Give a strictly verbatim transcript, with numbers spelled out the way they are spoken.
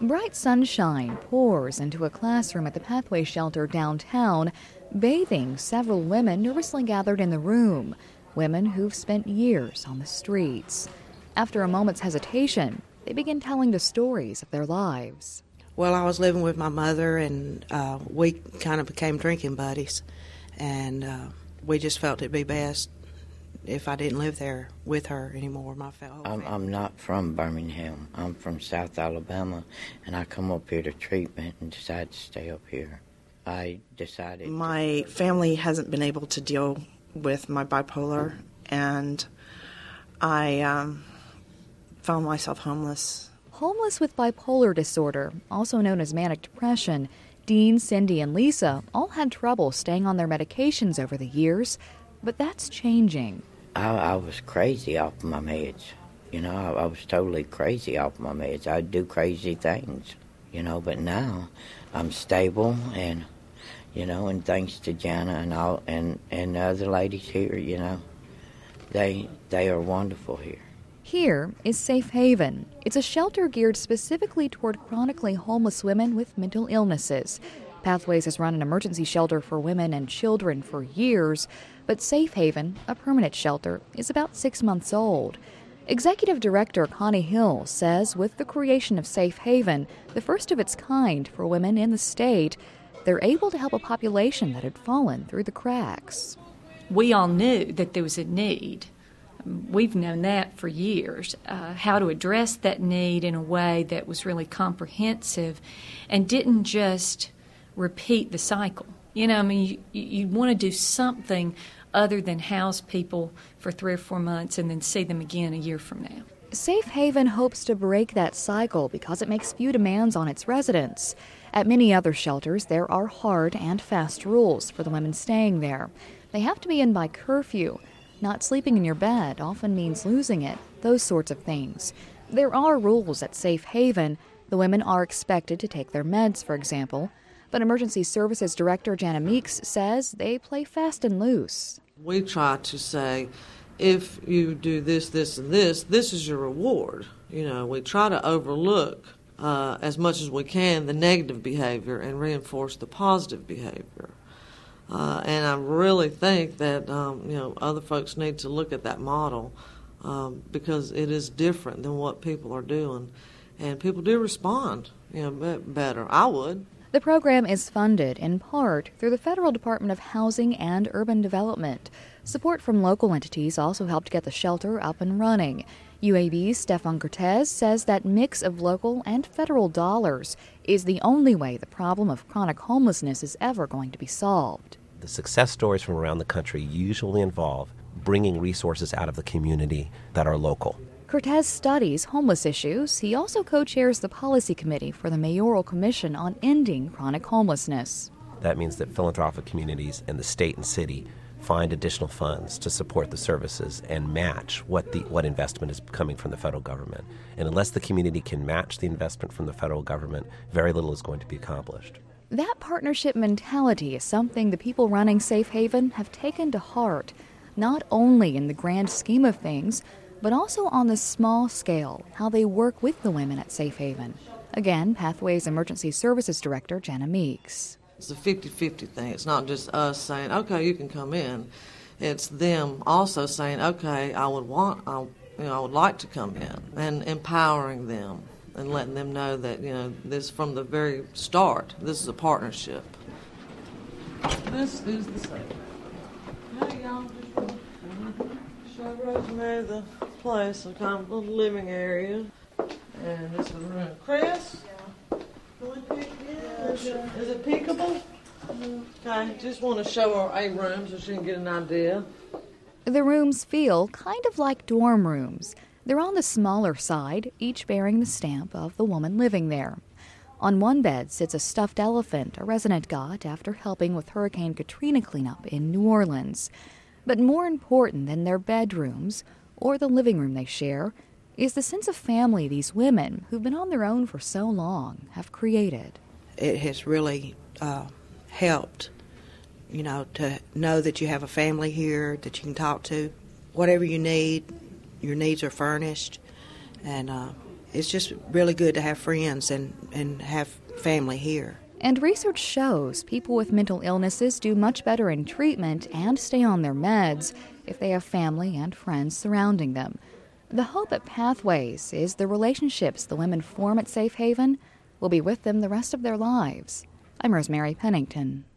Bright sunshine pours into a classroom at the Pathway Shelter downtown, bathing several women nervously gathered in the room, women who've spent years on the streets. After a moment's hesitation, they begin telling the stories of their lives. Well, I was living with my mother, and uh, we kind of became drinking buddies, and uh, we just felt it'd be best if I didn't live there with her anymore. My fellow I'm, I'm not from Birmingham. I'm from South Alabama, and I come up here to treatment and decided to stay up here. I decided... My family hasn't been able to deal with my bipolar, and I um, found myself homeless. Homeless with bipolar disorder, also known as manic depression, Dean, Cindy, and Lisa all had trouble staying on their medications over the years, but that's changing. I, I was crazy off of my meds. You know, I, I was totally crazy off of my meds. I'd do crazy things, you know, but now I'm stable, and, you know, and thanks to Jana and all, and, and the other ladies here, you know, they they are wonderful here. Here is Safe Haven. It's a shelter geared specifically toward chronically homeless women with mental illnesses. Pathways has run an emergency shelter for women and children for years, but Safe Haven, a permanent shelter, is about six months old. Executive Director Connie Hill says with the creation of Safe Haven, the first of its kind for women in the state, they're able to help a population that had fallen through the cracks. We all knew that there was a need. We've known that for years, uh, how to address that need in a way that was really comprehensive and didn't just repeat the cycle. You know, I mean, you, you want to do something other than house people for three or four months and then see them again a year from now. Safe Haven hopes to break that cycle because it makes few demands on its residents. At many other shelters, there are hard and fast rules for the women staying there. They have to be in by curfew. Not sleeping in your bed often means losing it, those sorts of things. There are rules at Safe Haven. The women are expected to take their meds, for example. But Emergency Services Director Jana Meeks says they play fast and loose. We try to say, if you do this, this, and this, this is your reward. You know, we try to overlook uh, as much as we can the negative behavior and reinforce the positive behavior. Uh, and I really think that, um, you know, other folks need to look at that model um, because it is different than what people are doing. And people do respond, you know, better. I would. The program is funded in part through the Federal Department of Housing and Urban Development. Support from local entities also helped get the shelter up and running. U A B's Stefan Cortez says that mix of local and federal dollars is the only way the problem of chronic homelessness is ever going to be solved. The success stories from around the country usually involve bringing resources out of the community that are local. Cortez studies homeless issues. He also co-chairs the policy committee for the Mayoral Commission on Ending Chronic Homelessness. That means that philanthropic communities in the state and city find additional funds to support the services and match what the what investment is coming from the federal government. And unless the community can match the investment from the federal government, very little is going to be accomplished. That partnership mentality is something the people running Safe Haven have taken to heart, not only in the grand scheme of things, but also on the small scale, how they work with the women at Safe Haven. Again, Pathways Emergency Services Director Jana Meeks. It's a fifty-fifty thing. It's not just us saying, okay, you can come in. It's them also saying, okay, I would want, I, you know, I would like to come in, and empowering them and letting them know that, you know, this from the very start, this is a partnership. This is the same. Hey, y'all, just show Rosemary the place, a kind of little living area. And this is the room. Chris? Yeah. Can we pick it? Yeah, is it peekable? Mm-hmm. Okay, just want to show her a room so she can get an idea. The rooms feel kind of like dorm rooms. They're on the smaller side, each bearing the stamp of the woman living there. On one bed sits a stuffed elephant a resident got after helping with Hurricane Katrina cleanup in New Orleans. But more important than their bedrooms, or the living room they share, is the sense of family these women, who've been on their own for so long, have created. It has really uh, helped, you know, to know that you have a family here that you can talk to. Whatever you need, your needs are furnished, and uh, it's just really good to have friends and, and have family here. And research shows people with mental illnesses do much better in treatment and stay on their meds if they have family and friends surrounding them. The hope at Pathways is the relationships the women form at Safe Haven will be with them the rest of their lives. I'm Rosemary Pennington.